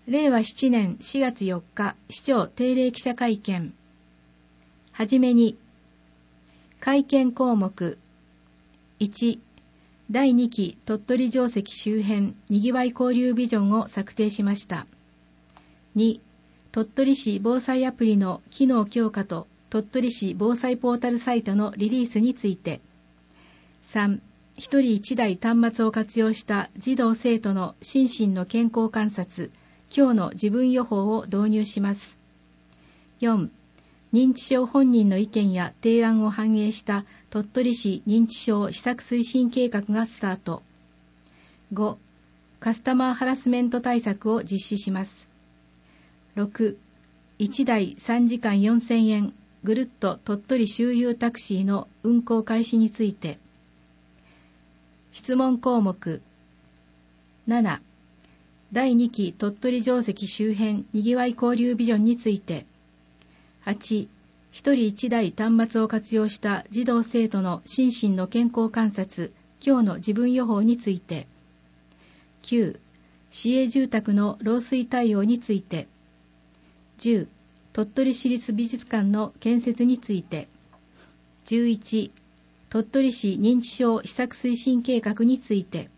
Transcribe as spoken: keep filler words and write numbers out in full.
れいわしちねんしがつよっか市長定例記者会見。はじめに、会見項目。いち、だいにき鳥取城跡周辺にぎわい交流ビジョンを策定しました。に、鳥取市防災アプリの機能強化と鳥取市防災ポータルサイトのリリースについて。さん、ひとりいちだい端末を活用した児童生徒の心身の健康観察、今日の自分予報を導入します。よん、認知症本人の意見や提案を反映した鳥取市認知症施策推進計画がスタート。ご、カスタマーハラスメント対策を実施します。ろく、いちだいさんじかんよんせんえんぐるっと鳥取周遊タクシーの運行開始について。質問項目。なな、だいにき鳥取城跡周辺にぎわい交流ビジョンについて。はち、ひとりいちだい端末を活用した児童生徒の心身の健康観察、今日の自分予報について。きゅう、市営住宅の漏水対応について。じゅう、鳥取市立美術館の建設について。じゅういち、鳥取市認知症施策推進計画について。